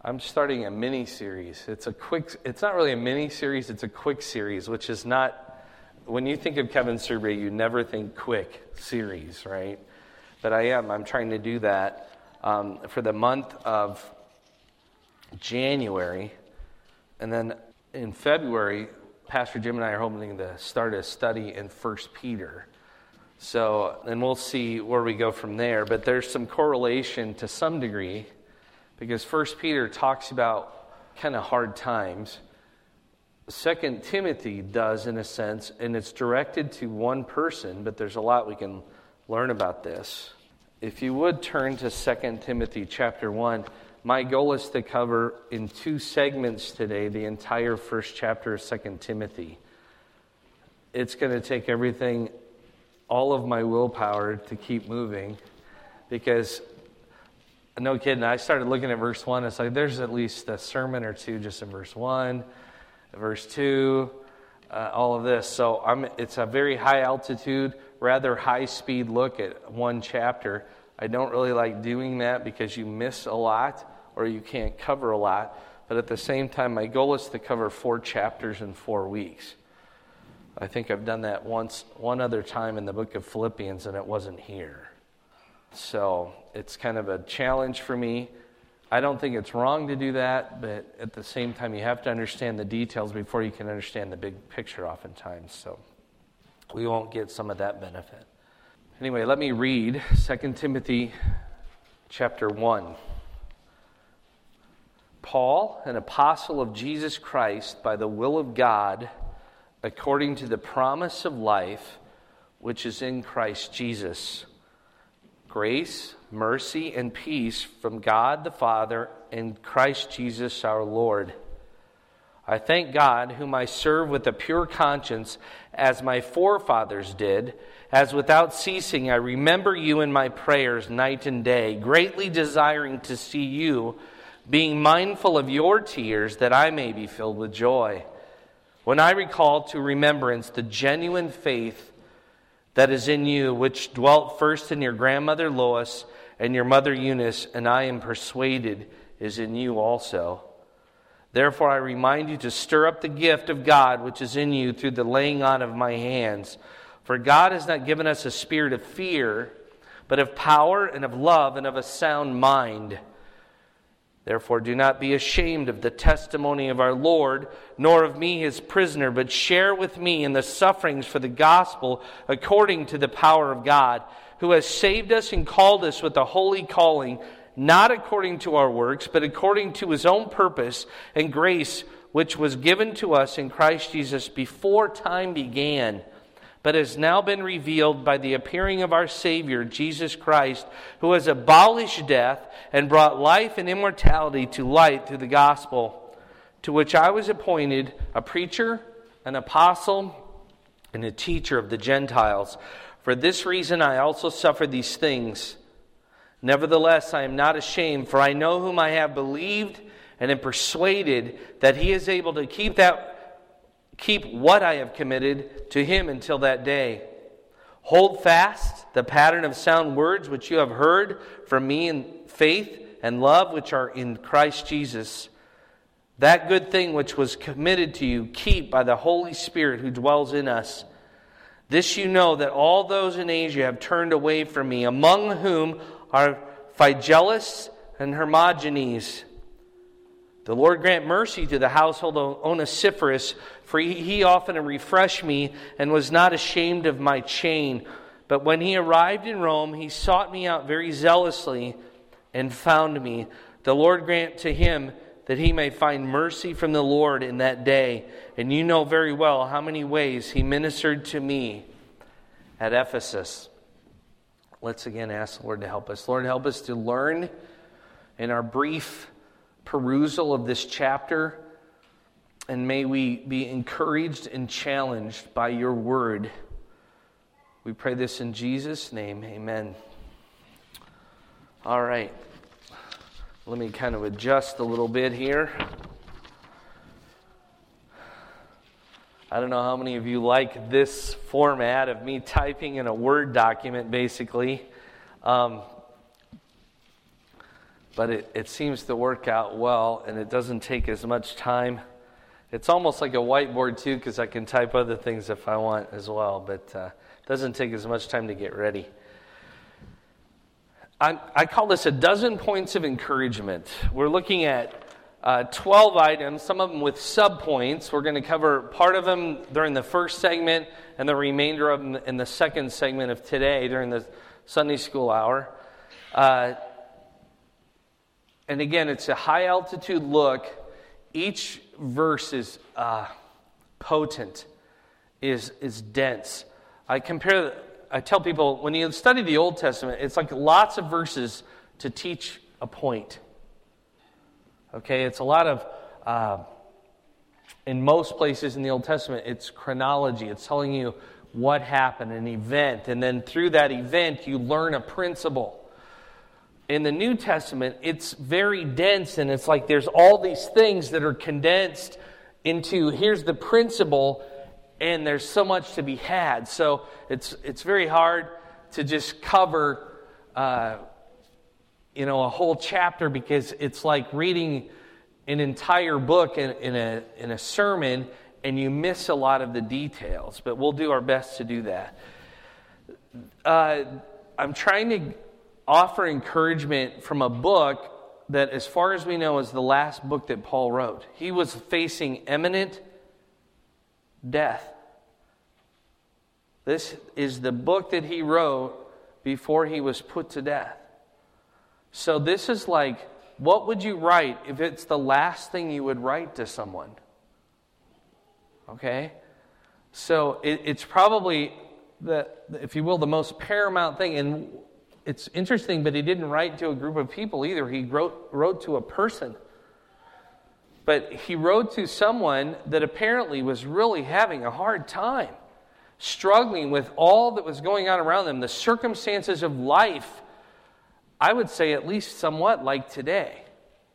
I'm starting a mini-series. It's not really a mini-series, it's a quick series, which is not, when you think of Kevin Survey, you never think quick series, right? But I'm trying to do that for the month of January. And then in February, Pastor Jim and I are hoping to start a study in 1 Peter. So, and we'll see where we go from there. But there's some correlation to some degree, because 1 Peter talks about kind of hard times. 2 Timothy does, in a sense, and it's directed to one person, but there's a lot we can learn about this. If you would turn to 2 Timothy chapter 1, my goal is to cover in 2 segments today the entire first chapter of 2 Timothy. It's going to take everything, all of my willpower to keep moving, because, no kidding, I started looking at verse 1, it's like there's at least a sermon or two just in verse 1, verse 2, all of this. So it's a very high altitude, rather high speed look at one chapter. I don't really like doing that because you miss a lot or you can't cover a lot. But at the same time, my goal is to cover 4 chapters in 4 weeks. I think I've done that one other time in the book of Philippians, and it wasn't here. So it's kind of a challenge for me. I don't think it's wrong to do that, but at the same time, you have to understand the details before you can understand the big picture oftentimes. So we won't get some of that benefit. Anyway, let me read 2 Timothy chapter 1. Paul, an apostle of Jesus Christ by the will of God, according to the promise of life which is in Christ Jesus. Grace, mercy, and peace from God the Father and Christ Jesus our Lord. I thank God, whom I serve with a pure conscience, as my forefathers did, as without ceasing I remember you in my prayers night and day, greatly desiring to see you, being mindful of your tears, that I may be filled with joy. When I recall to remembrance the genuine faith that is in you, which dwelt first in your grandmother Lois and your mother Eunice, and I am persuaded is in you also. Therefore I remind you to stir up the gift of God which is in you through the laying on of my hands. For God has not given us a spirit of fear, but of power and of love and of a sound mind. Therefore do not be ashamed of the testimony of our Lord, nor of me his prisoner, but share with me in the sufferings for the gospel according to the power of God, who has saved us and called us with a holy calling, not according to our works, but according to his own purpose and grace, which was given to us in Christ Jesus before time began, but has now been revealed by the appearing of our Savior, Jesus Christ, who has abolished death and brought life and immortality to light through the gospel, to which I was appointed a preacher, an apostle, and a teacher of the Gentiles. For this reason I also suffer these things. Nevertheless, I am not ashamed, for I know whom I have believed, and am persuaded that he is able to keep what I have committed to him until that day. Hold fast the pattern of sound words which you have heard from me in faith and love which are in Christ Jesus. That good thing which was committed to you, keep by the Holy Spirit who dwells in us. This you know, that all those in Asia have turned away from me, among whom are Phygelus and Hermogenes. The Lord grant mercy to the household of Onesiphorus, for he often refreshed me and was not ashamed of my chain. But when he arrived in Rome, he sought me out very zealously and found me. The Lord grant to him that he may find mercy from the Lord in that day. And you know very well how many ways he ministered to me at Ephesus. Let's again ask the Lord to help us. Lord, help us to learn in our brief perusal of this chapter, and may we be encouraged and challenged by your word. We pray this in Jesus' name. Amen. All right. Let me kind of adjust a little bit here. I don't know how many of you like this format of me typing in a Word document, basically. but it seems to work out well, and it doesn't take as much time. It's almost like a whiteboard, too, because I can type other things if I want as well, but it doesn't take as much time to get ready. I call this a dozen points of encouragement. We're looking at 12 items, some of them with subpoints. We're going to cover part of them during the first segment and the remainder of them in the second segment of today during the Sunday school hour. And again, it's a high-altitude look. Each verse is potent, is dense. I tell people, when you study the Old Testament, it's like lots of verses to teach a point. Okay, it's a lot of, in most places in the Old Testament, it's chronology. It's telling you what happened, an event, and then through that event, you learn a principle. In the New Testament, it's very dense, and it's like there's all these things that are condensed into, here's the principle, and there's so much to be had. So it's very hard to just cover a whole chapter, because it's like reading an entire book in a sermon, and you miss a lot of the details. But we'll do our best to do that. I'm trying to offer encouragement from a book that, as far as we know, is the last book that Paul wrote. He was facing imminent death. This is the book that he wrote before he was put to death. So this is like, what would you write if it's the last thing you would write to someone? Okay? So it's probably, if you will, the most paramount thing. And it's interesting, but he didn't write to a group of people either. He wrote to a person. But he wrote to someone that apparently was really having a hard time, struggling with all that was going on around them, the circumstances of life. I would say at least somewhat like today.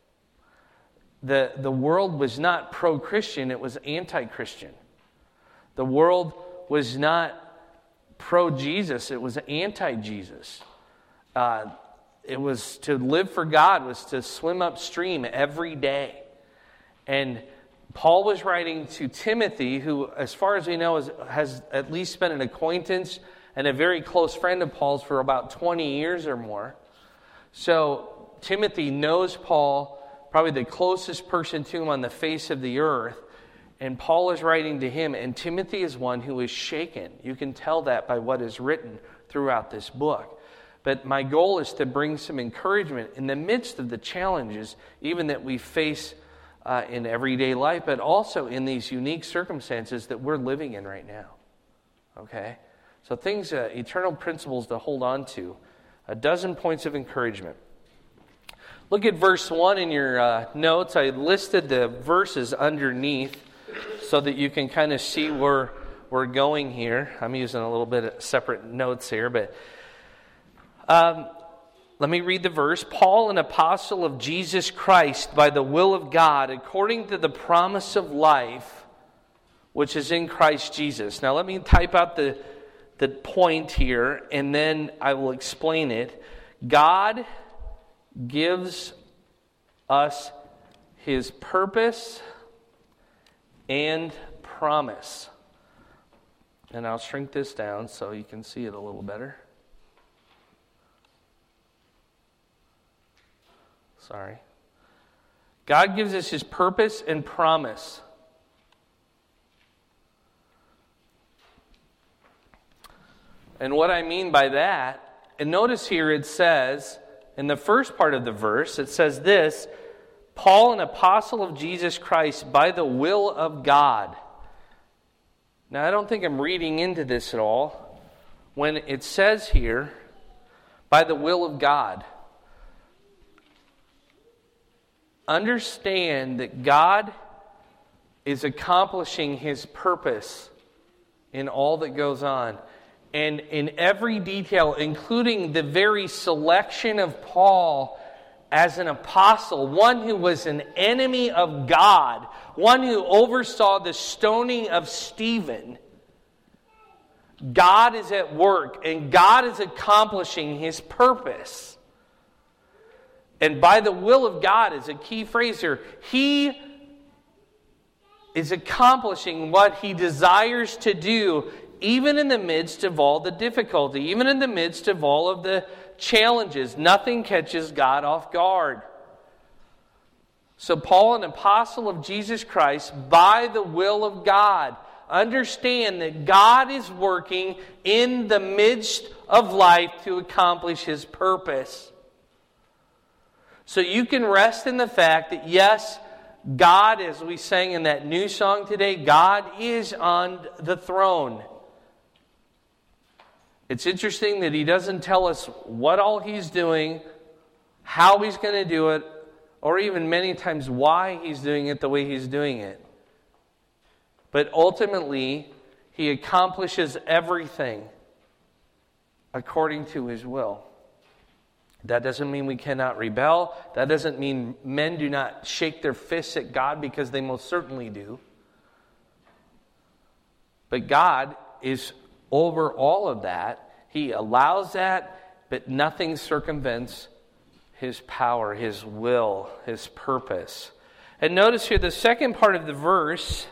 The world was not pro-Christian, it was anti-Christian. The world was not pro-Jesus, it was anti-Jesus. It was to live for God, was to swim upstream every day. And Paul was writing to Timothy, who, as far as we know, has at least been an acquaintance and a very close friend of Paul's for about 20 years or more. So Timothy knows Paul, probably the closest person to him on the face of the earth. And Paul is writing to him, and Timothy is one who is shaken. You can tell that by what is written throughout this book. But my goal is to bring some encouragement in the midst of the challenges, even that we face in everyday life, but also in these unique circumstances that we're living in right now. Okay? So things, eternal principles to hold on to. A dozen points of encouragement. Look at verse 1 in your notes. I listed the verses underneath so that you can kind of see where we're going here. I'm using a little bit of separate notes here, but let me read the verse. Paul, an apostle of Jesus Christ, by the will of God, according to the promise of life, which is in Christ Jesus. Now let me type out the point here, and then I will explain it. God gives us His purpose and promise. And I'll shrink this down so you can see it a little better. Sorry. God gives us His purpose and promise. And what I mean by that, and notice here it says, in the first part of the verse, it says this, Paul, an apostle of Jesus Christ, by the will of God. Now, I don't think I'm reading into this at all. When it says here, by the will of God, understand that God is accomplishing His purpose in all that goes on. And in every detail, including the very selection of Paul as an apostle, one who was an enemy of God, one who oversaw the stoning of Stephen, God is at work and God is accomplishing His purpose. And by the will of God is a key phrase here. He is accomplishing what He desires to do, even in the midst of all the difficulty, even in the midst of all of the challenges. Nothing catches God off guard. So Paul, an apostle of Jesus Christ, by the will of God, understand that God is working in the midst of life to accomplish His purpose. So you can rest in the fact that, yes, God, as we sang in that new song today, God is on the throne. It's interesting that He doesn't tell us what all He's doing, how He's going to do it, or even many times why He's doing it the way He's doing it. But ultimately, He accomplishes everything according to His will. That doesn't mean we cannot rebel. That doesn't mean men do not shake their fists at God, because they most certainly do. But God is over all of that. He allows that, but nothing circumvents His power, His will, His purpose. And notice here the second part of the verse,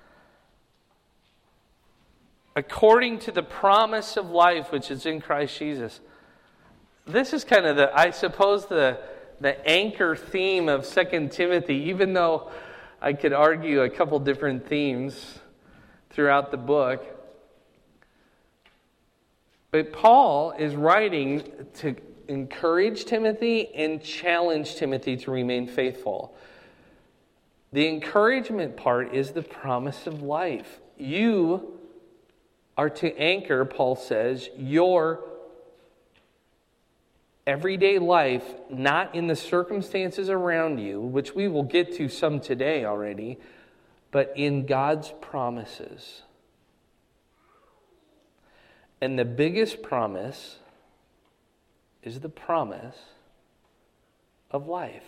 according to the promise of life which is in Christ Jesus. This is kind of the anchor theme of 2 Timothy, even though I could argue a couple different themes throughout the book. But Paul is writing to encourage Timothy and challenge Timothy to remain faithful. The encouragement part is the promise of life. You are to anchor, Paul says, your everyday life, not in the circumstances around you, which we will get to some today already, but in God's promises. And the biggest promise is the promise of life.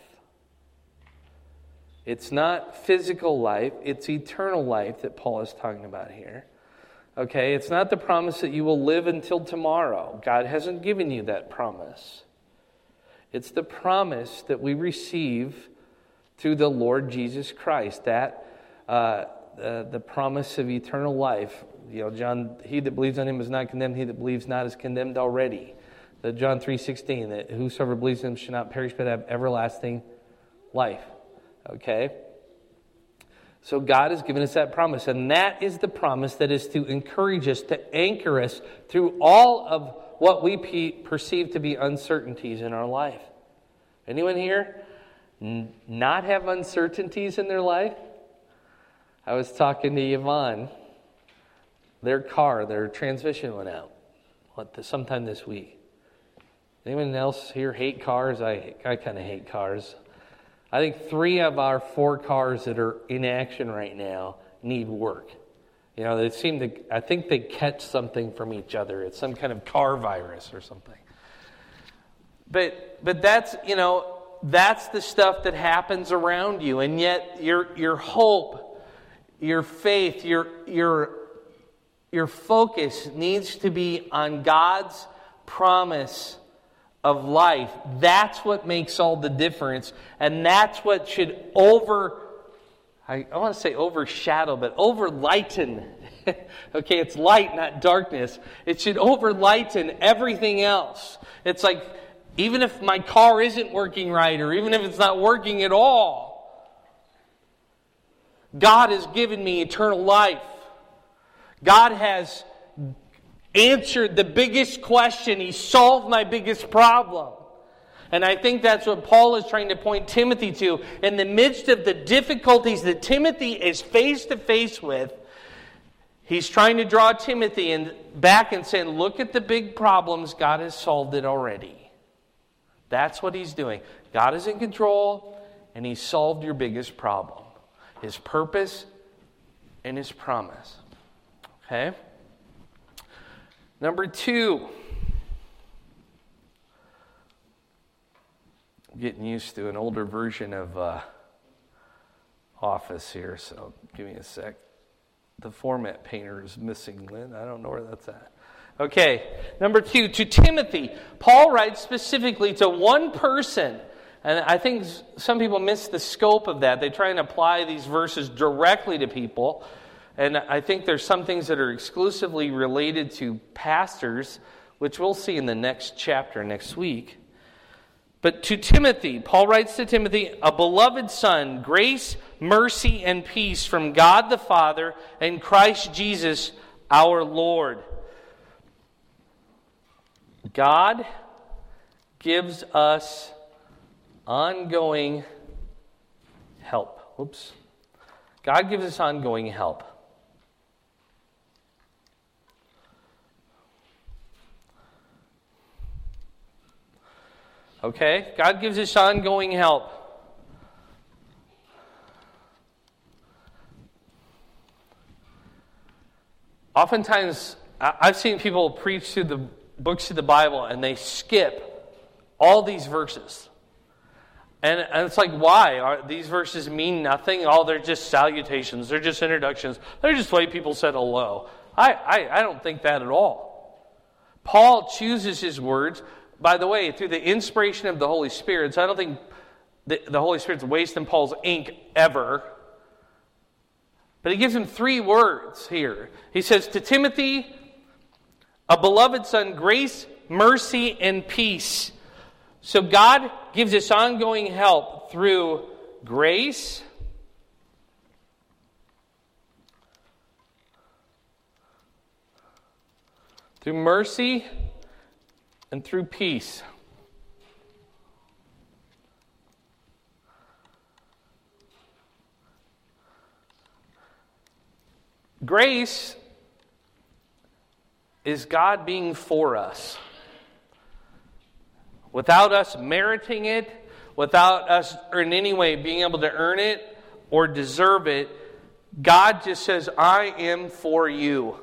It's not physical life, it's eternal life that Paul is talking about here. Okay, it's not the promise that you will live until tomorrow. God hasn't given you that promise. It's the promise that we receive through the Lord Jesus Christ. That the promise of eternal life. You know, John, he that believes on Him is not condemned. He that believes not is condemned already. That John 3:16, that whosoever believes in Him shall not perish but have everlasting life. Okay? So God has given us that promise, and that is the promise that is to encourage us, to anchor us through all of what we perceive to be uncertainties in our life. Anyone here not have uncertainties in their life? I was talking to Yvonne. Their transmission went out sometime this week. Anyone else here hate cars? I kind of hate cars. I think 3 of our 4 cars that are in action right now need work. You know, I think they catch something from each other. It's some kind of car virus or something. But that's, you know, that's the stuff that happens around you. And yet your hope, your faith, your focus needs to be on God's promise of life. That's what makes all the difference. And that's what should I want to say overshadow, but overlighten. Okay, it's light, not darkness. It should overlighten everything else. It's like, even if my car isn't working right, or even if it's not working at all, God has given me eternal life. God has answered the biggest question. He solved my biggest problem. And I think that's what Paul is trying to point Timothy to. In the midst of the difficulties that Timothy is face to face with, he's trying to draw Timothy back and saying, look at the big problems. God has solved it already. That's what he's doing. God is in control, and He solved your biggest problem. His purpose and His promise. Okay? Number 2. I'm getting used to an older version of Office here, so give me a sec. The format painter is missing, Lynn. I don't know where that's at. Okay, number 2, to Timothy. Paul writes specifically to one person, And I think some people miss the scope of that. They try and apply these verses directly to people. And I think there's some things that are exclusively related to pastors, which we'll see in the next chapter next week. But to Timothy, Paul writes to Timothy, a beloved son, grace, mercy, and peace from God the Father and Christ Jesus our Lord. God gives us ongoing help. God gives us ongoing help. Okay? God gives us ongoing help. Oftentimes, I've seen people preach through the books of the Bible and they skip all these verses. And it's like, why? These verses mean nothing? Oh, they're just salutations. They're just introductions. They're just the way people said hello. I don't think that at all. Paul chooses his words, by the way, through the inspiration of the Holy Spirit. So I don't think the Holy Spirit's wasting Paul's ink ever. But he gives him 3 words here. He says, to Timothy, a beloved son, grace, mercy, and peace. So God gives us ongoing help through grace, through mercy, and through peace. Grace is God being for us. Without us meriting it, without us in any way being able to earn it or deserve it, God just says, I am for you.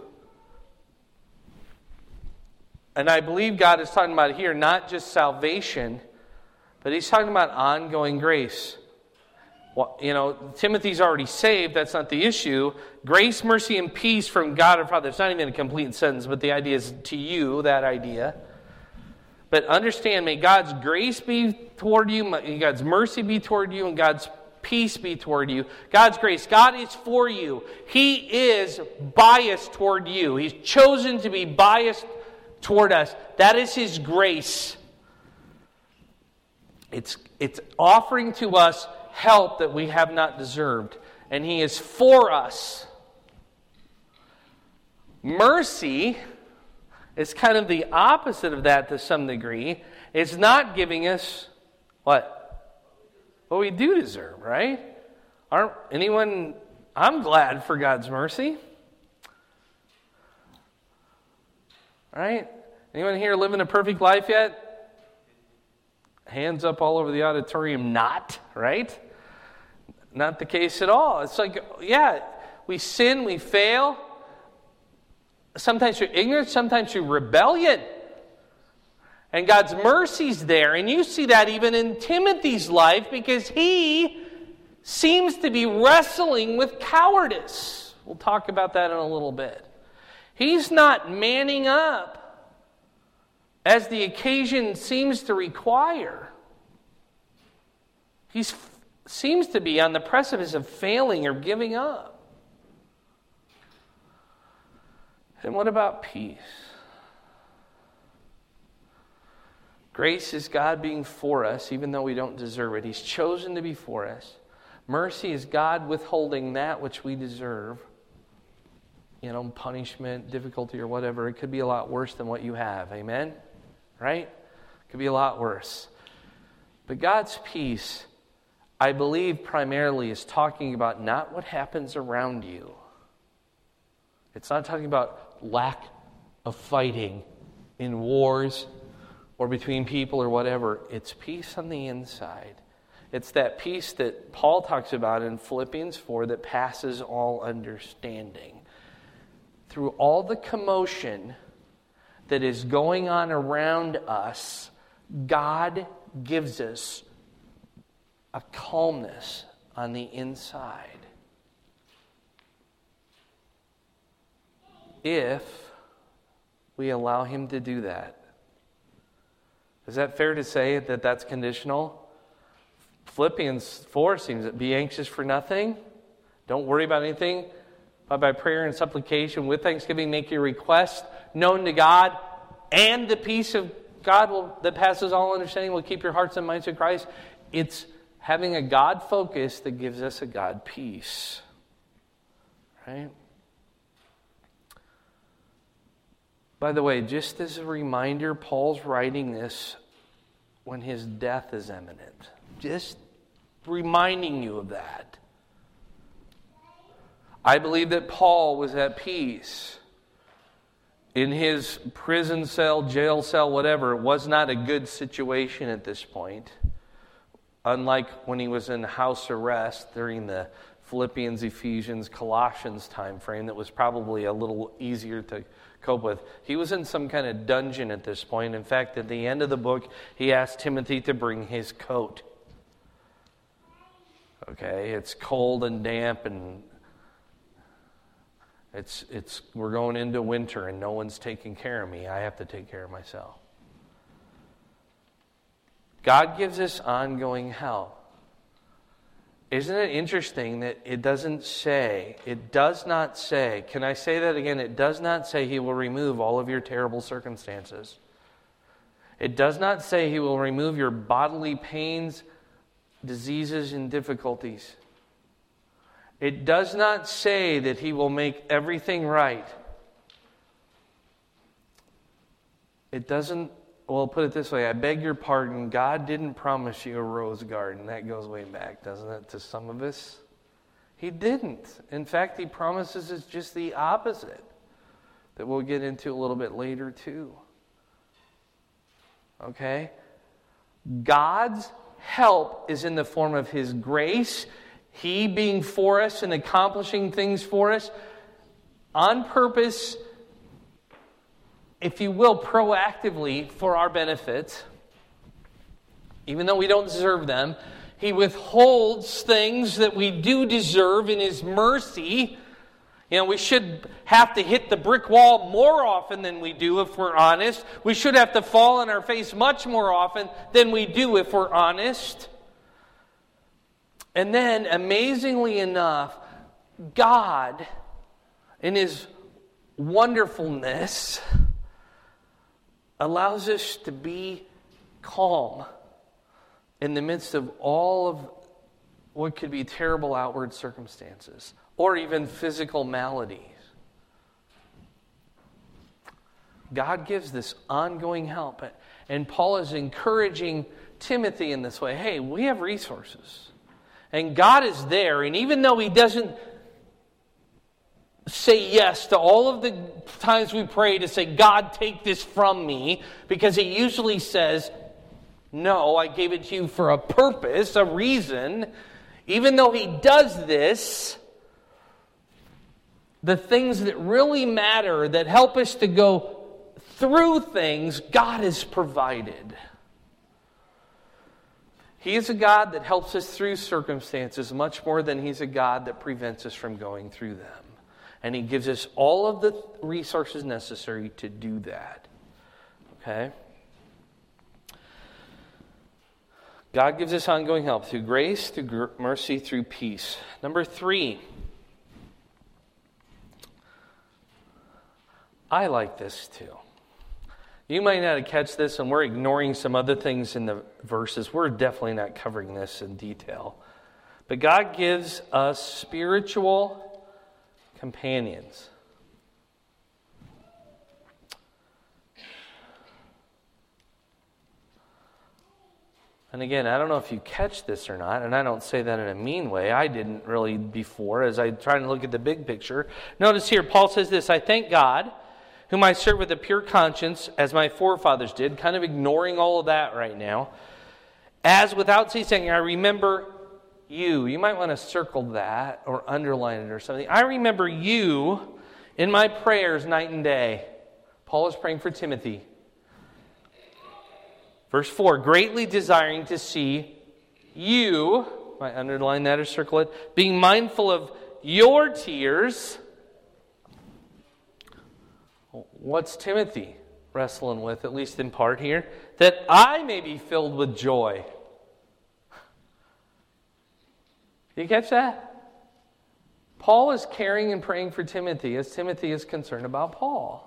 And I believe God is talking about here not just salvation, but He's talking about ongoing grace. Well, Timothy's already saved. That's not the issue. Grace, mercy, and peace from God our Father. It's not even a complete sentence, but the idea is to you, that idea. But understand, may God's grace be toward you, may God's mercy be toward you, and God's peace be toward you. God's grace, God is for you. He is biased toward you. He's chosen to be biased toward us. That is His grace. It's offering to us help that we have not deserved. And He is for us. Mercy is kind of the opposite of that to some degree. It's not giving us what? What we do deserve, right? I'm glad for God's mercy. Right? Anyone here living a perfect life yet? Hands up all over the auditorium, not, right? Not the case at all. It's like, yeah, we sin, we fail. Sometimes through ignorance, sometimes through rebellion. And God's mercy's there. And you see that even in Timothy's life because he seems to be wrestling with cowardice. We'll talk about that in a little bit. He's not manning up as the occasion seems to require. He seems to be on the precipice of failing or giving up. And what about peace? Grace is God being for us, even though we don't deserve it. He's chosen to be for us. Mercy is God withholding that which we deserve. Punishment, difficulty, or whatever. It could be a lot worse than what you have. Amen? Right? It could be a lot worse. But God's peace, I believe, primarily is talking about not what happens around you. It's not talking about lack of fighting in wars or between people or whatever. It's peace on the inside. It's that peace that Paul talks about in Philippians 4 that passes all understanding. Through all the commotion that is going on around us, God gives us a calmness on the inside. If we allow Him to do that. Is that fair to say that that's conditional? Philippians 4 seems to be anxious for nothing. Don't worry about anything. But by prayer and supplication with thanksgiving, make your request known to God, and the peace of God that passes all understanding will keep your hearts and minds in Christ. It's having a God focus that gives us a God peace. Right? By the way, just as a reminder, Paul's writing this when his death is imminent. Just reminding you of that. I believe that Paul was at peace. In his prison cell, jail cell, whatever, it was not a good situation at this point. Unlike when he was in house arrest during the Philippians, Ephesians, Colossians time frame that was probably a little easier to cope with. He was in some kind of dungeon at this point. In fact, at the end of the book, he asked Timothy to bring his coat. Okay, it's cold and damp and we're going into winter and no one's taking care of me. I have to take care of myself. God gives us ongoing help. Isn't it interesting that it does not say, can I say that again? It does not say He will remove all of your terrible circumstances. It does not say He will remove your bodily pains, diseases, and difficulties. It does not say that He will make everything right. It doesn't, well, put it this way, I beg your pardon, God didn't promise you a rose garden. That goes way back, doesn't it, to some of us? He didn't. In fact, He promises us just the opposite, that we'll get into a little bit later too. Okay? God's help is in the form of His grace, He being for us and accomplishing things for us on purpose, if you will, proactively for our benefit, even though we don't deserve them. He withholds things that we do deserve in His mercy. You know, we should have to hit the brick wall more often than we do if we're honest. We should have to fall on our face much more often than we do if we're honest. And then, amazingly enough, God, in His wonderfulness, allows us to be calm in the midst of all of what could be terrible outward circumstances or even physical maladies. God gives this ongoing help. And Paul is encouraging Timothy in this way. Hey, we have resources. And God is there. And even though He doesn't say yes to all of the times we pray to say, God, take this from me, because He usually says, no, I gave it to you for a purpose, a reason. Even though He does this, the things that really matter, that help us to go through things, God has provided. He is a God that helps us through circumstances much more than He's a God that prevents us from going through them. And He gives us all of the resources necessary to do that. Okay? God gives us ongoing help through grace, through mercy, through peace. Number 3. I like this too. You might not catch this, and we're ignoring some other things in the verses. We're definitely not covering this in detail. But God gives us spiritual companions. And again, I don't know if you catch this or not, and I don't say that in a mean way. I didn't really before, as I try to look at the big picture. Notice here, Paul says this, I thank God, whom I serve with a pure conscience, as my forefathers did, kind of ignoring all of that right now. As without ceasing, I remember you. You might want to circle that or underline it or something. I remember you in my prayers night and day. Paul is praying for Timothy. Verse 4, greatly desiring to see you, might underline that or circle it, being mindful of your tears. What's Timothy wrestling with, at least in part here? That I may be filled with joy. You catch that? Paul is caring and praying for Timothy as Timothy is concerned about Paul.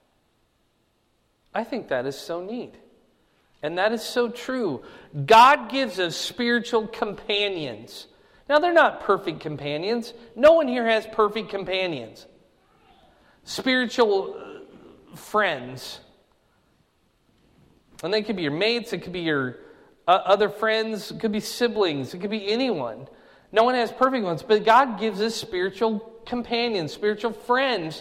I think that is so neat. And that is so true. God gives us spiritual companions. Now, they're not perfect companions. No one here has perfect companions. Spiritual friends. And they could be your mates, it could be your other friends, it could be siblings, it could be anyone. No one has perfect ones, but God gives us spiritual companions, spiritual friends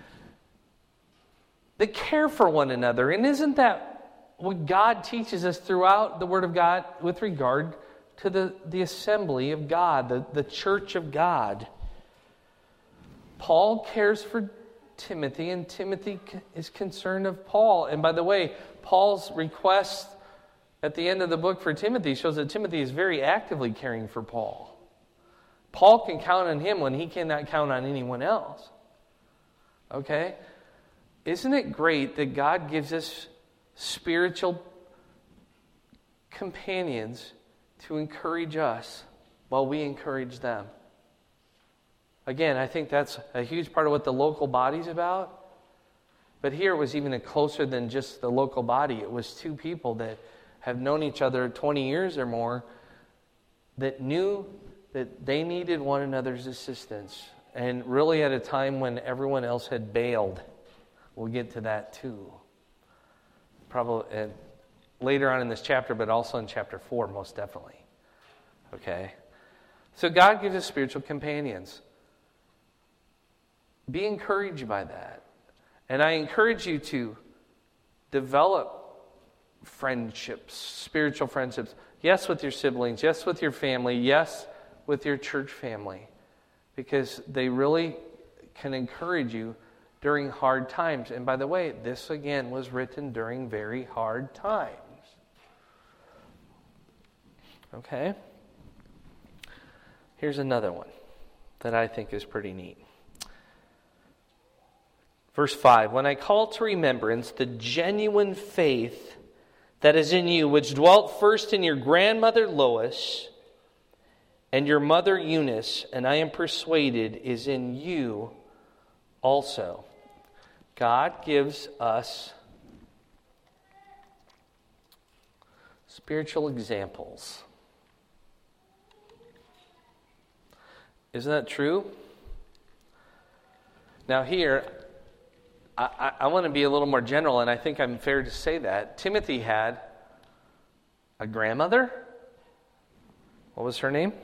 that care for one another. And isn't that what God teaches us throughout the Word of God with regard to the assembly of God, the church of God? Paul cares for Timothy, and Timothy is concerned of Paul. And by the way, Paul's request at the end of the book for Timothy shows that Timothy is very actively caring for Paul. Paul can count on him when he cannot count on anyone else. Okay? Isn't it great that God gives us spiritual companions to encourage us while we encourage them? Again, I think that's a huge part of what the local body's about. But here it was even closer than just the local body. It was two people that have known each other 20 years or more that knew that they needed one another's assistance. And really at a time when everyone else had bailed. We'll get to that too. Probably later on in this chapter, but also in chapter 4, most definitely. Okay? So God gives us spiritual companions. Be encouraged by that. And I encourage you to develop friendships, spiritual friendships. Yes, with your siblings. Yes, with your family. Yes, with your church family. Because they really can encourage you during hard times. And by the way, this again was written during very hard times. Okay? Here's another one that I think is pretty neat. Verse 5, when I call to remembrance the genuine faith that is in you, which dwelt first in your grandmother Lois and your mother Eunice, and I am persuaded is in you also. God gives us spiritual examples. Isn't that true? Now here, I want to be a little more general, and I think I'm fair to say that. Timothy had a grandmother. What was her name?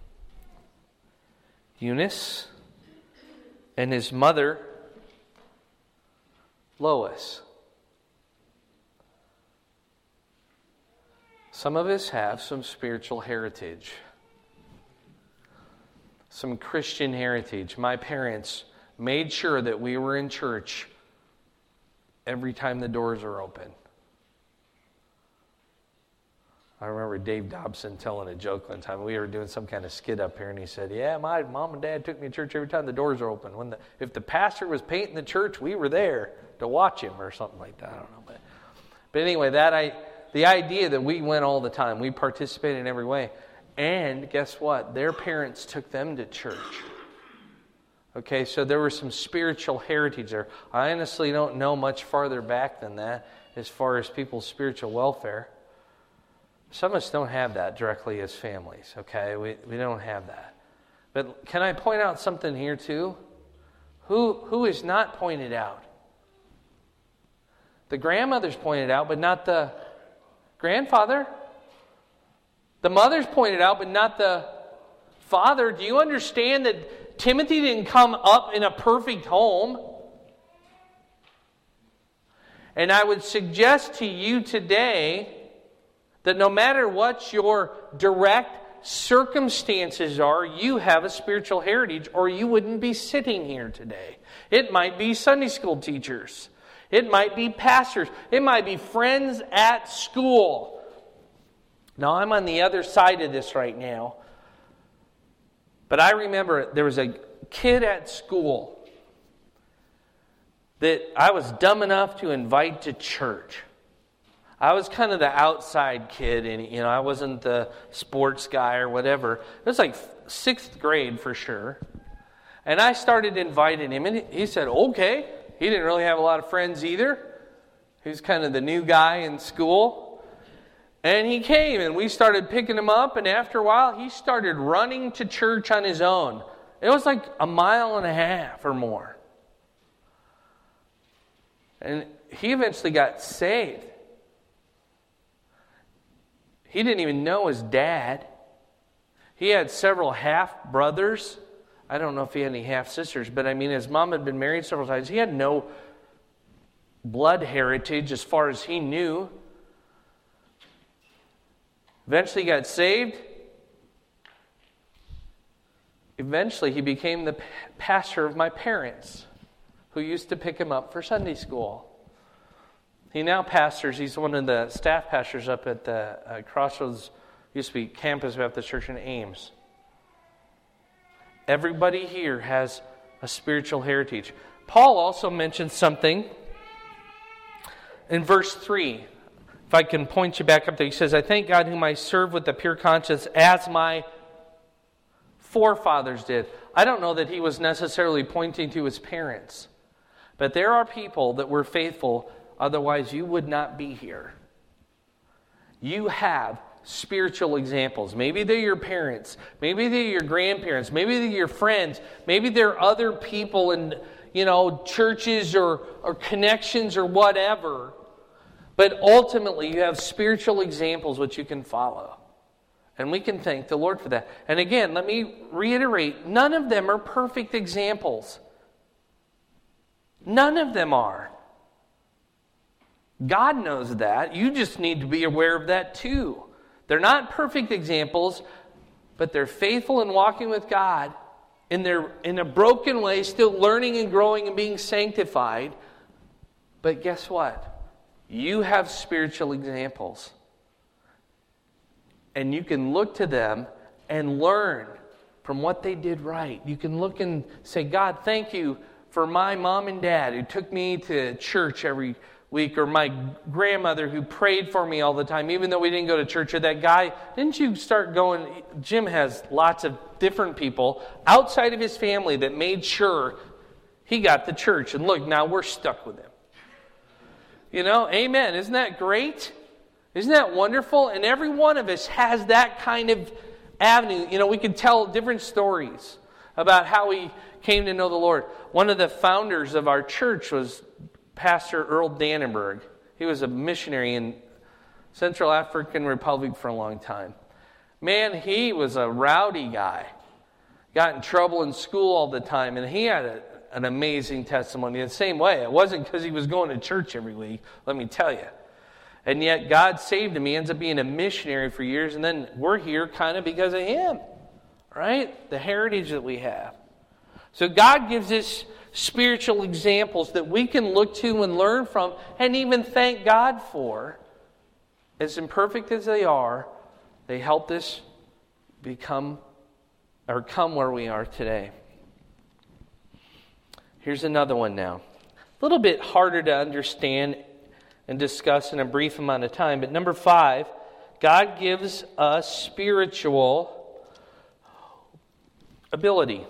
Eunice. And his mother, Lois. Some of us have some spiritual heritage. Some Christian heritage. My parents made sure that we were in church every time the doors are open. I remember Dave Dobson telling a joke one time. We were doing some kind of skit up here, and he said, yeah, my mom and dad took me to church every time the doors are open. If the pastor was painting the church, we were there to watch him or something like that. I don't know. But anyway, the idea that we went all the time, we participated in every way. And guess what? Their parents took them to church. Okay, so there was some spiritual heritage there. I honestly don't know much farther back than that as far as people's spiritual welfare. Some of us don't have that directly as families, okay? We don't have that. But can I point out something here too? Who is not pointed out? The grandmother's pointed out, but not the grandfather. The mother's pointed out, but not the father. Do you understand that Timothy didn't come up in a perfect home? And I would suggest to you today that no matter what your direct circumstances are, you have a spiritual heritage, or you wouldn't be sitting here today. It might be Sunday school teachers. It might be pastors. It might be friends at school. Now, I'm on the other side of this right now. But I remember there was a kid at school that I was dumb enough to invite to church. I was kind of the outside kid, and I wasn't the sports guy or whatever. It was like 6th grade for sure. And I started inviting him, and he said, okay. He didn't really have a lot of friends either. He was kind of the new guy in school. And he came, and we started picking him up, and after a while, he started running to church on his own. It was like 1.5 miles or more. And he eventually got saved. He didn't even know his dad. He had several half-brothers. I don't know if he had any half-sisters, but his mom had been married several times. He had no blood heritage as far as he knew. Eventually he got saved. Eventually he became the pastor of my parents, who used to pick him up for Sunday school. He now pastors. He's one of the staff pastors up at the Crossroads, used to be Campus Baptist Church in Ames. Everybody here has a spiritual heritage. Paul also mentions something in verse 3. If I can point you back up there, he says, I thank God whom I serve with a pure conscience as my forefathers did. I don't know that he was necessarily pointing to his parents. But there are people that were faithful, otherwise you would not be here. You have spiritual examples. Maybe they're your parents. Maybe they're your grandparents. Maybe they're your friends. Maybe they're other people in, churches or connections or whatever. But ultimately, you have spiritual examples which you can follow. And we can thank the Lord for that. And again, let me reiterate, none of them are perfect examples. None of them are. God knows that. You just need to be aware of that too. They're not perfect examples, but they're faithful in walking with God in a broken way, still learning and growing and being sanctified. But guess what? You have spiritual examples. And you can look to them and learn from what they did right. You can look and say, God, thank you for my mom and dad who took me to church every week, or my grandmother who prayed for me all the time, even though we didn't go to church, or that guy, didn't you start going, Jim has lots of different people outside of his family that made sure he got the church, and look, now we're stuck with him. Amen. Isn't that great? Isn't that wonderful? And every one of us has that kind of avenue. We can tell different stories about how we came to know the Lord. One of the founders of our church was Pastor Earl Dannenberg. He was a missionary in Central African Republic for a long time. Man, he was a rowdy guy. Got in trouble in school all the time, and he had an amazing testimony. The same way, it wasn't because he was going to church every week, let me tell you. And yet God saved him. He ends up being a missionary for years, and then we're here kind of because of him. Right? The heritage that we have. So God gives us spiritual examples that we can look to and learn from and even thank God for. As imperfect as they are, they helped us come where we are today. Here's another one now. A little bit harder to understand and discuss in a brief amount of time, but number 5, God gives us spiritual ability.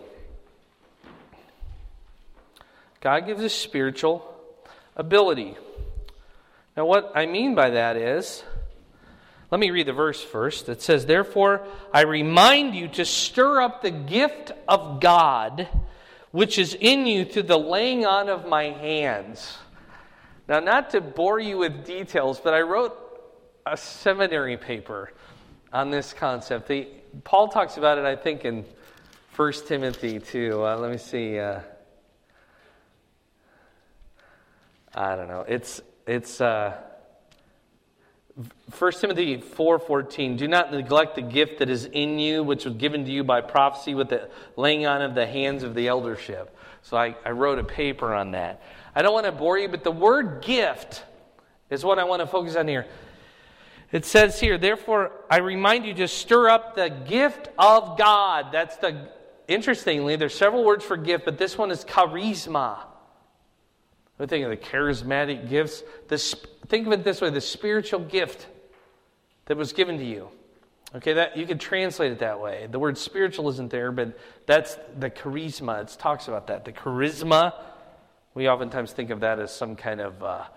God gives us spiritual ability. Now what I mean by that is, let me read the verse first. It says, therefore, I remind you to stir up the gift of God, which is in you through the laying on of my hands. Now, not to bore you with details, but I wrote a seminary paper on this concept. Paul talks about it, I think, in 1 Timothy too. Let me see. I don't know. It's 1 Timothy 4:14. Do not neglect the gift that is in you, which was given to you by prophecy with the laying on of the hands of the eldership. So I wrote a paper on that. I don't want to bore you, but the word gift is what I want to focus on here. It says here, therefore, I remind you to stir up the gift of God. Interestingly, there's several words for gift, but this one is charisma. We think of the charismatic gifts. Think of it this way, the spiritual gift that was given to you. Okay, that you could translate it that way. The word spiritual isn't there, but that's the charisma. It talks about that. The charisma, we oftentimes think of that as some kind of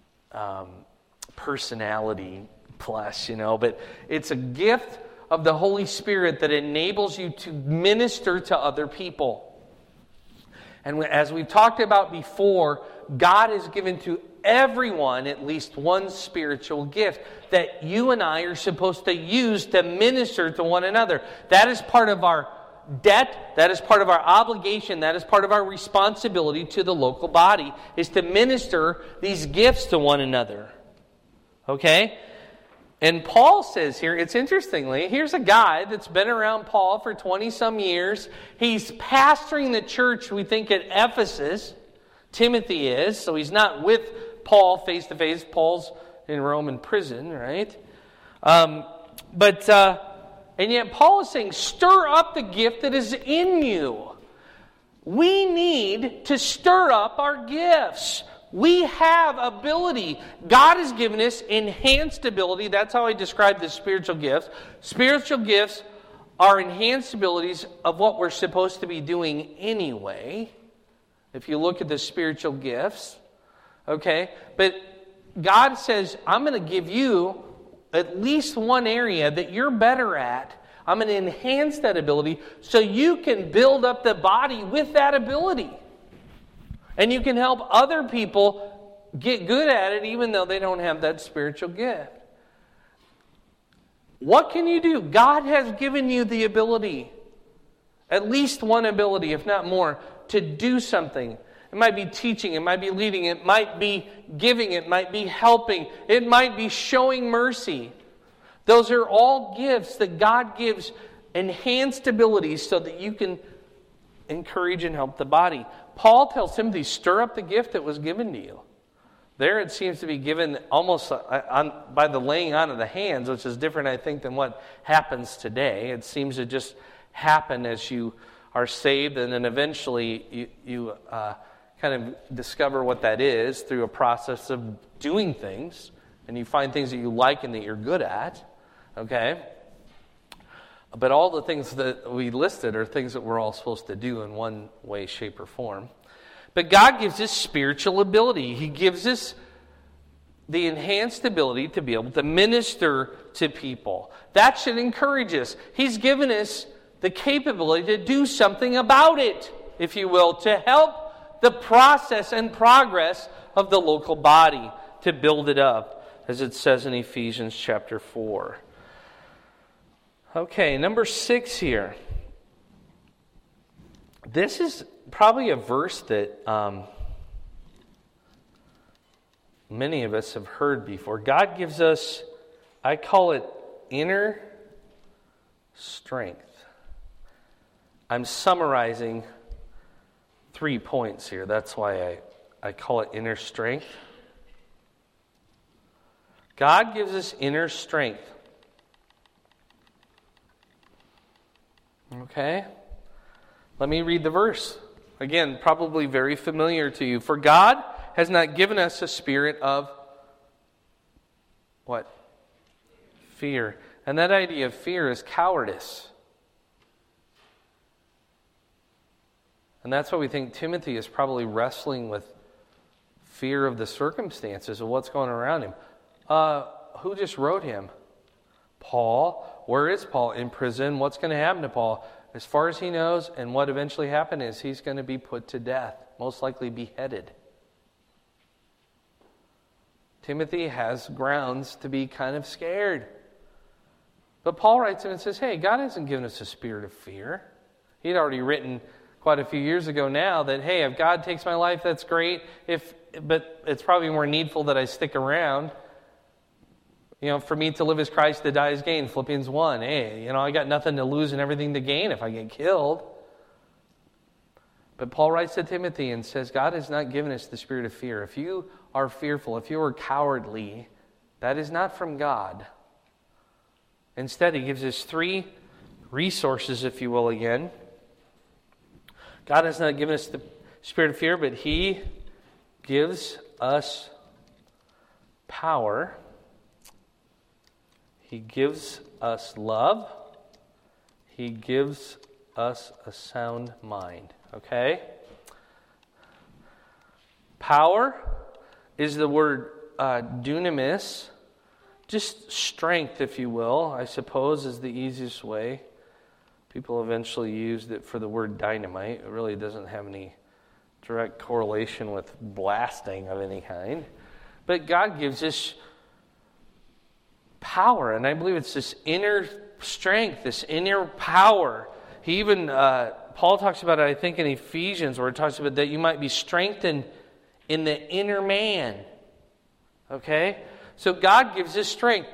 personality plus, but it's a gift of the Holy Spirit that enables you to minister to other people. And as we've talked about before, God has given to everyone at least one spiritual gift that you and I are supposed to use to minister to one another. That is part of our debt, that is part of our obligation, that is part of our responsibility to the local body, is to minister these gifts to one another. Okay? And Paul says here, it's interestingly, here's a guy that's been around Paul for 20-some years. He's pastoring the church, we think, at Ephesus. Timothy is, so he's not with Paul face-to-face. Paul's in Rome in prison, right? And yet Paul is saying, stir up the gift that is in you. We need to stir up our gifts. We have ability. God has given us enhanced ability. That's how I describe the spiritual gifts. Spiritual gifts are enhanced abilities of what we're supposed to be doing anyway. If you look at the spiritual gifts, okay? But God says, I'm going to give you at least one area that you're better at. I'm going to enhance that ability so you can build up the body with that ability. And you can help other people get good at it even though they don't have that spiritual gift. What can you do? God has given you the ability, at least one ability, if not more, to do something. It might be teaching, it might be leading, it might be giving, it might be helping, it might be showing mercy. Those are all gifts that God gives enhanced abilities so that you can encourage and help the body. Paul tells Timothy, stir up the gift that was given to you. There it seems to be given almost by the laying on of the hands, which is different, I think, than what happens today. It seems to just happen as you are saved, and then eventually you kind of discover what that is through a process of doing things, and you find things that you like and that you're good at, okay? But all the things that we listed are things that we're all supposed to do in one way, shape, or form. But God gives us spiritual ability. He gives us the enhanced ability to be able to minister to people. That should encourage us. He's given us the capability to do something about it, if you will, to help the process and progress of the local body, to build it up, as it says in Ephesians chapter 4. Okay, number 6 here. This is probably a verse that many of us have heard before. God gives us, I call it inner strength. I'm summarizing 3 points here. That's why I call it inner strength. God gives us inner strength. Okay? Let me read the verse. Again, probably very familiar to you. For God has not given us a spirit of what? Fear. And that idea of fear is cowardice. And that's why we think Timothy is probably wrestling with fear of the circumstances of what's going around him. Who just wrote him? Paul. Where is Paul? In prison. What's going to happen to Paul? As far as he knows, and what eventually happened is he's going to be put to death, most likely beheaded. Timothy has grounds to be kind of scared. But Paul writes him and says, hey, God hasn't given us a spirit of fear. He'd already written quite a few years ago now that, hey, if God takes my life, that's great. But it's probably more needful that I stick around. For me to live as Christ, to die as gain, Philippians 1. Hey, I got nothing to lose and everything to gain if I get killed. But Paul writes to Timothy and says, God has not given us the spirit of fear. If you are fearful, if you are cowardly, that is not from God. Instead, he gives us 3 resources, if you will, again. God has not given us the spirit of fear, but he gives us power. He gives us love. He gives us a sound mind. Okay? Power is the word dunamis. Just strength, if you will, I suppose is the easiest way. People eventually used it for the word dynamite. It really doesn't have any direct correlation with blasting of any kind. But God gives us power, and I believe it's this inner strength, this inner power. He even, Paul talks about it, I think, in Ephesians, where it talks about that you might be strengthened in the inner man. Okay? So God gives us strength.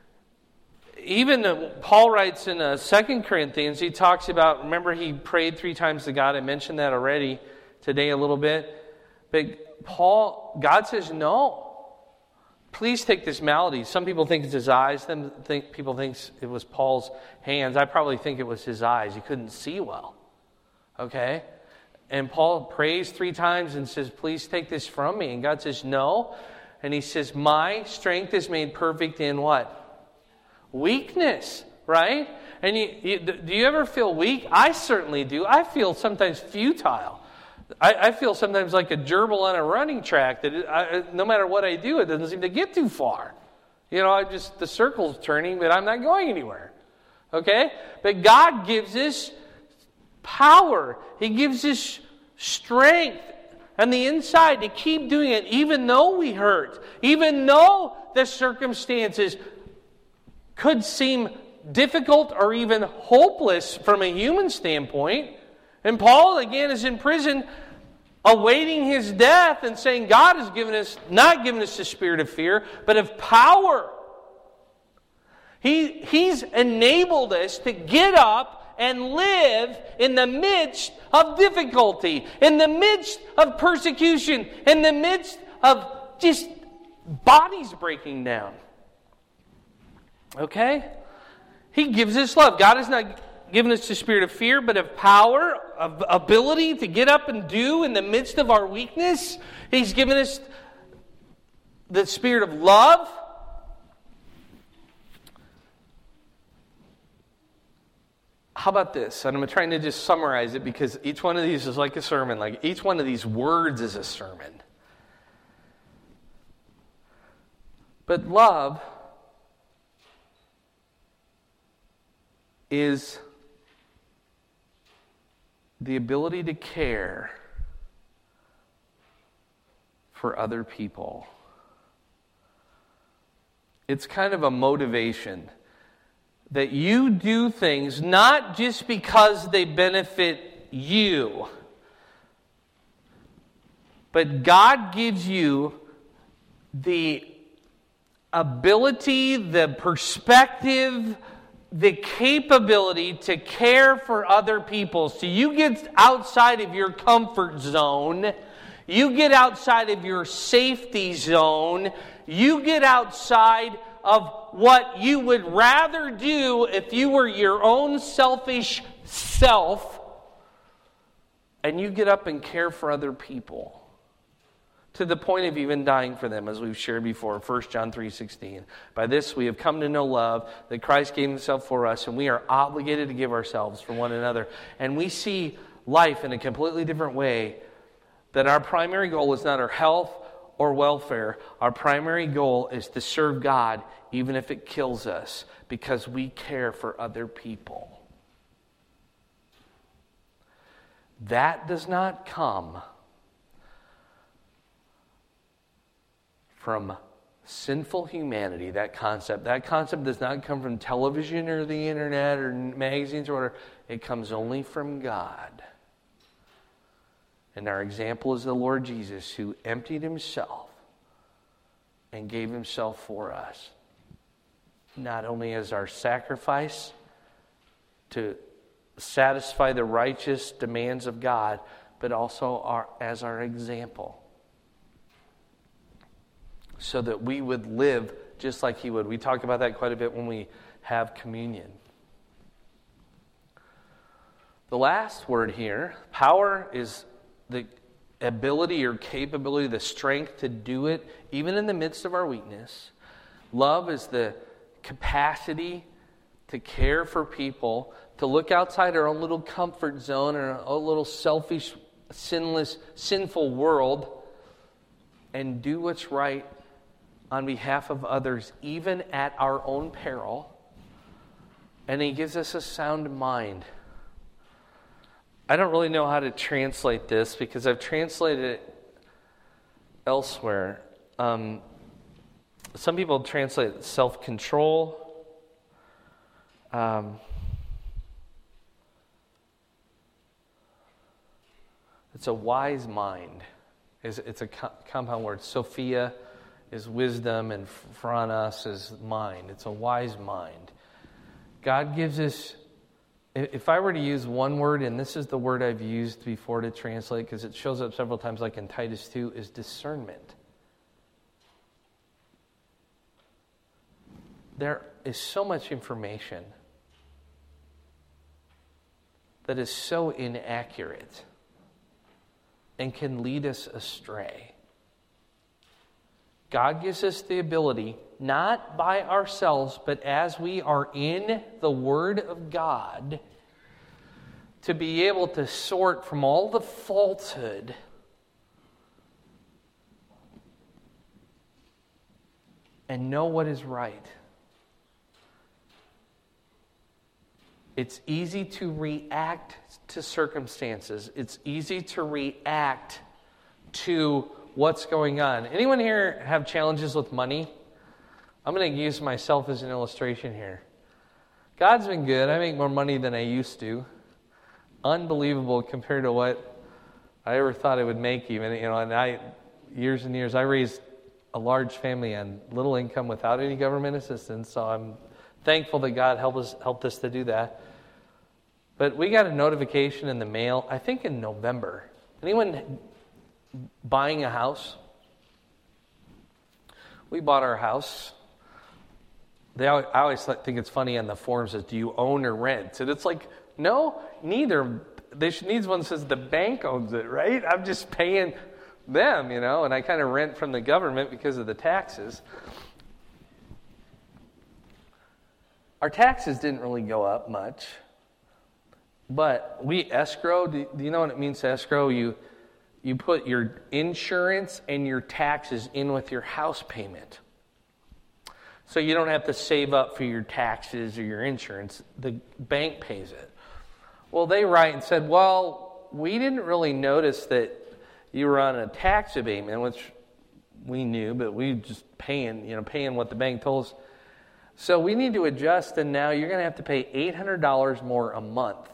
Even Paul writes in 2 Corinthians, he talks about, remember he prayed 3 times to God. I mentioned that already today a little bit. But God says, no. Please take this malady. Some people think it's his eyes. People think it was Paul's hands. I probably think it was his eyes. He couldn't see well. Okay? And Paul prays 3 times and says, please take this from me. And God says, no. And he says, my strength is made perfect in what? Weakness, right? And do you ever feel weak? I certainly do. I feel sometimes futile. I feel sometimes like a gerbil on a running track that no matter what I do, it doesn't seem to get too far. You know, the circle's turning, but I'm not going anywhere. Okay? But God gives us power. He gives us strength on the inside to keep doing it, even though we hurt, even though the circumstances could seem difficult or even hopeless from a human standpoint. And Paul, again, is in prison awaiting his death and saying, God has not given us the spirit of fear, but of power. He's enabled us to get up and live in the midst of difficulty, in the midst of persecution, in the midst of just bodies breaking down. Okay? He gives us love. God has not given us the spirit of fear, but of power, of ability to get up and do in the midst of our weakness. He's given us the spirit of love. How about this? And I'm trying to just summarize it because each one of these is like a sermon. Like each one of these words is a sermon. But love is the ability to care for other people. It's kind of a motivation that you do things not just because they benefit you, but God gives you the ability, the perspective, the capability to care for other people. So you get outside of your comfort zone. You get outside of your safety zone. You get outside of what you would rather do if you were your own selfish self. And you get up and care for other people. To the point of even dying for them, as we've shared before, 1 John 3:16. By this we have come to know love, that Christ gave himself for us, and we are obligated to give ourselves for one another. And we see life in a completely different way, that our primary goal is not our health or welfare. Our primary goal is to serve God, even if it kills us, because we care for other people. That does not come from sinful humanity, that concept. That concept does not come from television or the internet or magazines or whatever. It comes only from God. And our example is the Lord Jesus, who emptied himself and gave himself for us. Not only as our sacrifice to satisfy the righteous demands of God, but also as our example. So that we would live just like he would. We talk about that quite a bit when we have communion. The last word here, power, is the ability or capability, the strength to do it, even in the midst of our weakness. Love is the capacity to care for people, to look outside our own little comfort zone and our own little selfish, sinless, sinful world and do what's right on behalf of others, even at our own peril. And He gives us a sound mind. I don't really know how to translate this because I've translated it elsewhere. Some people translate self-control. It's a wise mind. It's a compound word. Sophia is wisdom and phronos is mind. It's a wise mind. God gives us, if I were to use one word, and this is the word I've used before to translate because it shows up several times like in Titus 2, is discernment. There is so much information that is so inaccurate and can lead us astray. God gives us the ability, not by ourselves, but as we are in the Word of God, to be able to sort from all the falsehood and know what is right. It's easy to react to circumstances. It's easy to react to what's going on. Anyone here have challenges with money? I'm going to use myself as an illustration here. God's been good. I make more money than I used to. Unbelievable compared to what I ever thought I would make even. And years and years, I raised a large family on little income without any government assistance. So I'm thankful that God helped us to do that. But we got a notification in the mail, I think in November. Anyone buying a house? We bought our house. I always think it's funny on the forms says, do you own or rent? And it's like, no, neither. Needs one says the bank owns it, right? I'm just paying them, and I kind of rent from the government because of the taxes. Our taxes didn't really go up much. But we escrow. Do you know what it means to escrow? You put your insurance and your taxes in with your house payment. So you don't have to save up for your taxes or your insurance. The bank pays it. Well, they write and said, well, we didn't really notice that you were on a tax abatement, which we knew, but we just paying what the bank told us. So we need to adjust, and now you're going to have to pay $800 more a month.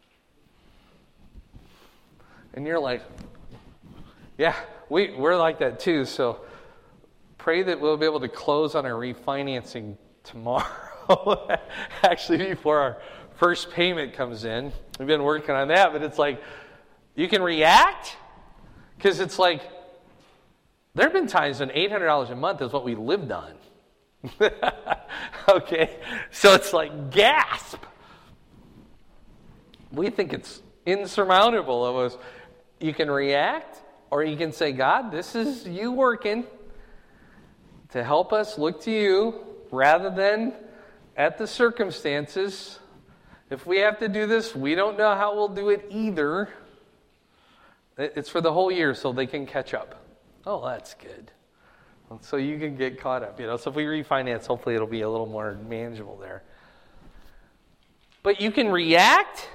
And you're like, yeah, we're like that too. So pray that we'll be able to close on our refinancing tomorrow. Actually, before our first payment comes in. We've been working on that, but it's like, you can react because it's like, there have been times when $800 a month is what we lived on. Okay, so it's like, gasp. We think it's insurmountable of us. You can react, or you can say, God, this is you working to help us look to you rather than at the circumstances. If we have to do this, we don't know how we'll do it either. It's for the whole year so they can catch up. Oh, that's good. So you can get caught up. So if we refinance, hopefully it'll be a little more manageable there. But you can react,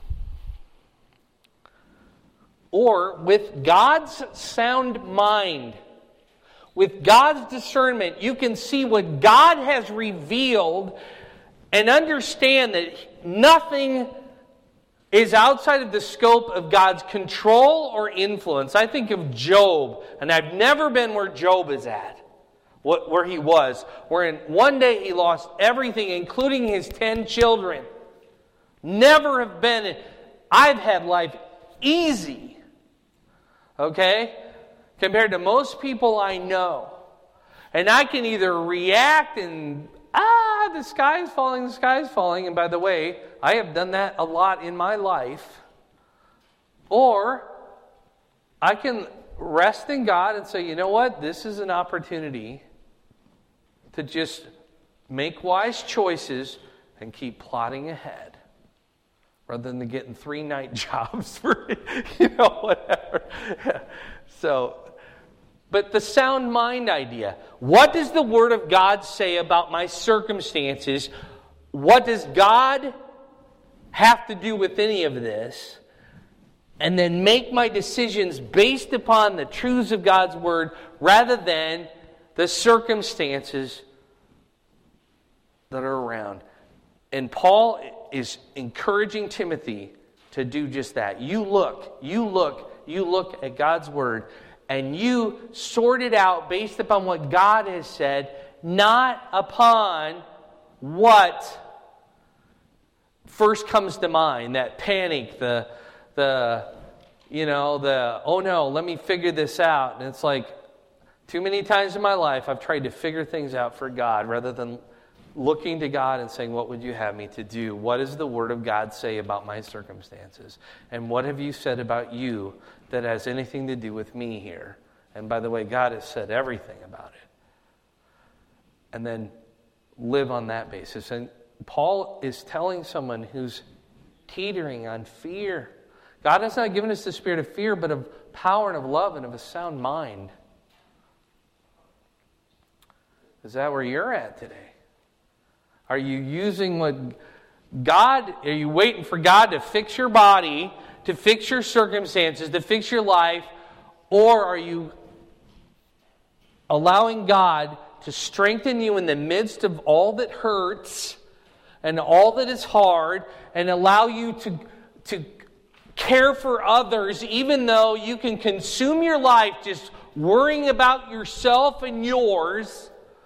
or with God's sound mind, with God's discernment, you can see what God has revealed and understand that nothing is outside of the scope of God's control or influence. I think of Job, and I've never been where Job is at, where he was. Wherein one day he lost everything, including his 10 children. Never have been. I've had life easy, okay, compared to most people I know. And I can either react and, the sky is falling. And by the way, I have done that a lot in my life. Or I can rest in God and say, you know what? This is an opportunity to just make wise choices and keep plodding ahead, rather than getting 3-night jobs for, whatever. So, but the sound mind idea. What does the Word of God say about my circumstances? What does God have to do with any of this? And then make my decisions based upon the truths of God's Word rather than the circumstances that are around. And Paul is encouraging Timothy to do just that. You look at God's Word, and you sort it out based upon what God has said, not upon what first comes to mind, that panic, the oh no, let me figure this out. And it's like, too many times in my life I've tried to figure things out for God rather than looking to God and saying, what would you have me to do? What does the Word of God say about my circumstances? And what have you said about you that has anything to do with me here? And by the way, God has said everything about it. And then live on that basis. And Paul is telling someone who's teetering on fear. God has not given us the spirit of fear, but of power and of love and of a sound mind. Is that where you're at today? Are you using are you waiting for God to fix your body, to fix your circumstances, to fix your life? Or are you allowing God to strengthen you in the midst of all that hurts and all that is hard, and allow you to care for others even though you can consume your life just worrying about yourself and yours?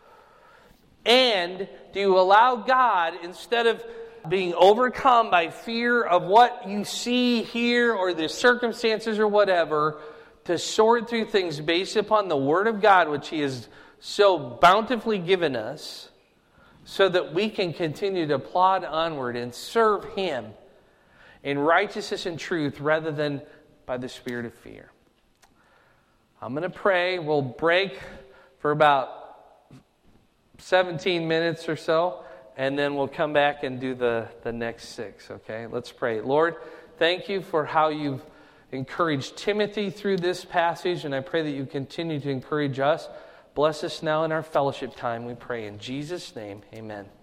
And do you allow God, instead of being overcome by fear of what you see here or the circumstances or whatever, to sort through things based upon the Word of God, which He has so bountifully given us, so that we can continue to plod onward and serve Him in righteousness and truth rather than by the spirit of fear? I'm going to pray. We'll break for about 17 minutes or so, and then we'll come back and do the next 6, okay? Let's pray. Lord, thank you for how you've encouraged Timothy through this passage, and I pray that you continue to encourage us. Bless us now in our fellowship time, we pray in Jesus' name, amen.